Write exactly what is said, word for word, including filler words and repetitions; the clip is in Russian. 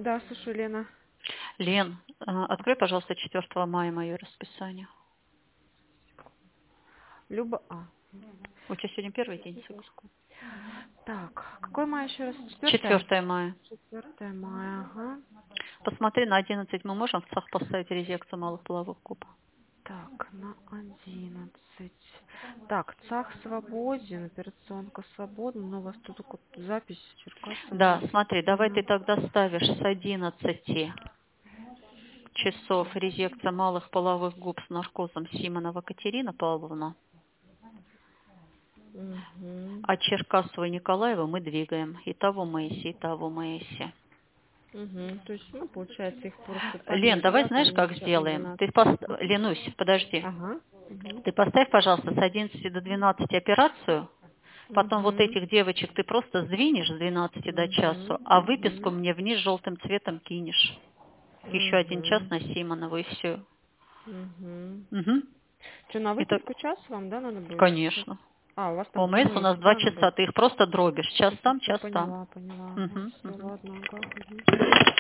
Да, слушаю, Лена. Лен, открой, пожалуйста, четвёртого мая мое расписание. Люба... А. У тебя сегодня первый день цикла. Так, какой май еще раз? Четвертое? четвёртое мая. четвёртое мая, ага. Посмотри, на одиннадцать мы можем в ЦАХ поставить резекцию малых половых губ? Так, на одиннадцать. Так, ЦАХ свободен, операционка свободна, но у вас тут только запись Черкасова. Да, смотри, давай ты тогда ставишь с одиннадцати часов резекция малых половых губ с наркозом Симонова Катерина Павловна, Угу. а Черкасова и Николаева мы двигаем. И того Мэйси, и того Мэйси. Угу. То есть, ну, получается, их просто Лен, поменьше, давай да, знаешь, там как меньше сделаем? одиннадцать. Ты пост... Ленусь, подожди. Ага. Угу. Ты поставь, пожалуйста, с одиннадцати до двенадцати операцию. Потом вот Угу. этих девочек ты просто сдвинешь с двенадцати до часу, а выписку мне вниз желтым цветом кинешь. Еще один час Угу. на Симонова и все. Угу. Угу. Что, на Это, выписку час вам, да, надо будет? конечно. А, у вас там по ОМС у нас Мэйси, два да, надо часа, будет? ты их просто дробишь. Час там, Все час там. поняла, поняла. Угу, Все, угу. ладно, ага. Угу.